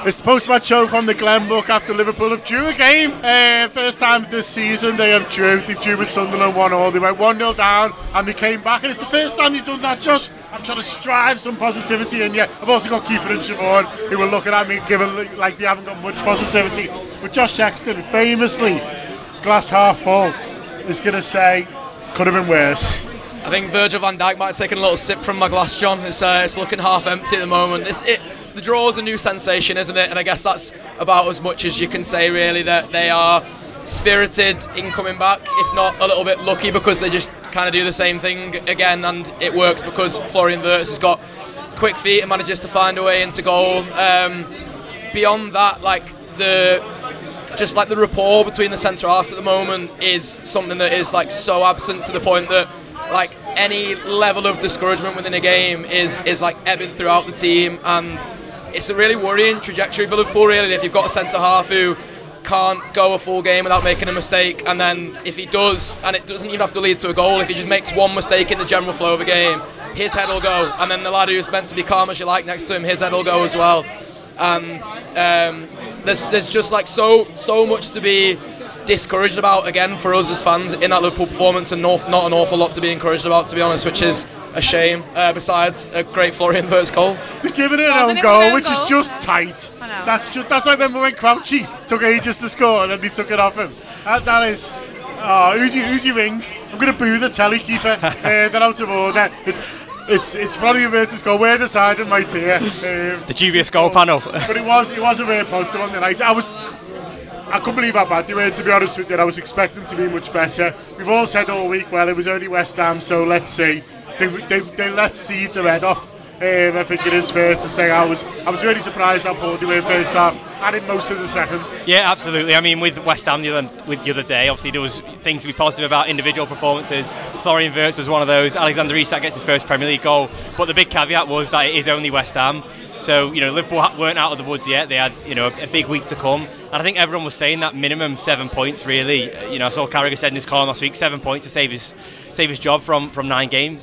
It's the post-match show from the Glen Book after Liverpool have drew a game. First time this season they have drew. They've drew with Sunderland 1-1. They went 1-0 down and they came back. And it's the first time they've done that, Josh. I'm trying to strive some positivity in you. I've also got Kiefer and Siobhan who were looking at me given like they haven't got much positivity. But Josh Sexton, famously, glass half full, is going to say, could have been worse. I think Virgil van Dijk might have taken a little sip from my glass, John. It's looking half empty at the moment. The draw is a new sensation, isn't it? And I guess that's about as much as you can say, really, that they are spirited in coming back, if not a little bit lucky because they just kind of do the same thing again, and it works because Florian Wirtz has got quick feet and manages to find a way into goal. Beyond that, the rapport between the centre halves at the moment is something that is so absent to the point that any level of discouragement within a game is ebbing throughout the team, and it's a really worrying trajectory for Liverpool, really, if you've got a centre half who can't go a full game without making a mistake, and then if he does, and it doesn't even have to lead to a goal, if he just makes one mistake in the general flow of a game, his head will go, and then the lad who's meant to be calm as you like next to him, his head will go as well. And there's just so much to be discouraged about again for us as fans in that Liverpool performance, and not an awful lot to be encouraged about, to be honest, which is a shame, besides a great Florian Wirtz goal. They're giving it an own goal, which is just tight. That's like remember when Crouchy took ages to score and then they took it off him. That is... who do you ring? I'm going to boo the telly keeper. They're out of order. It's Florian Wirtz's goal. We're deciding right here. The dubious goal panel. But it was a very positive on the night. I couldn't believe how bad they were, to be honest with you. I was expecting them to be much better. We've all said all week, well, it was only West Ham, so let's see. They let seed the red off. I think it is fair to say I was really surprised how poor they were first half and in most of the second. Yeah, absolutely. I mean, with West Ham the other day, obviously there was things to be positive about individual performances. Florian Wirtz was one of those. Alexander Isak gets his first Premier League goal, but the big caveat was that it is only West Ham. So, Liverpool weren't out of the woods yet. They had, a big week to come. And I think everyone was saying that minimum 7 points, really. I saw Carragher said in his column last week, 7 points to save his job from 9 games.